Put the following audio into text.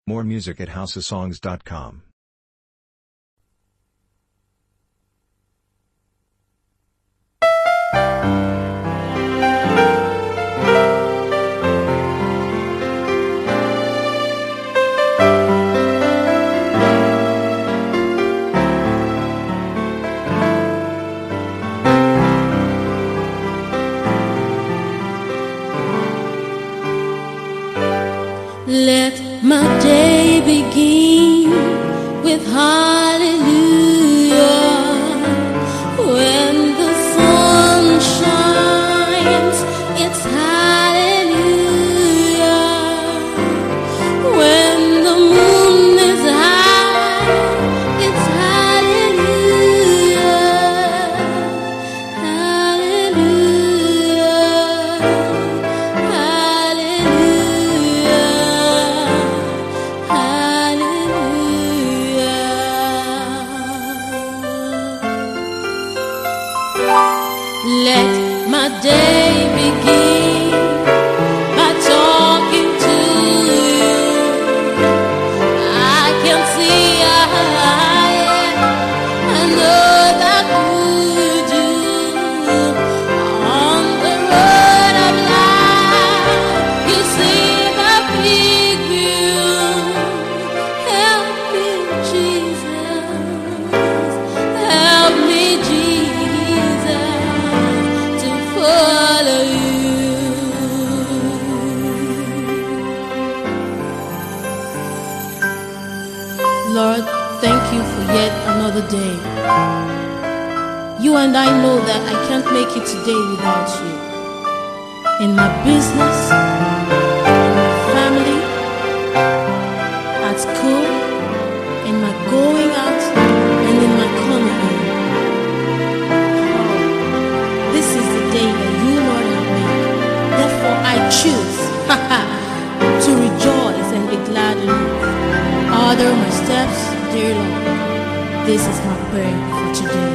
More music at houseofsongs.com. Let my day begin with hallelujah. When the sun shines, it's hallelujah. When the moon is high, it's hallelujah. Let my day begin by talking to you. I can see I know that you do. On the road of life, you see the big view. Help me, Jesus. Help me, Jesus, to follow you. Lord, thank you for yet another day. You and I know that I can't make it today without you. In my business, in my family, at school, in my going out, and in my coming in. This is the day that you, Lord, have made. Therefore, I choose to rejoice and be glad in it. Order my steps, dear Lord. This is my prayer for today.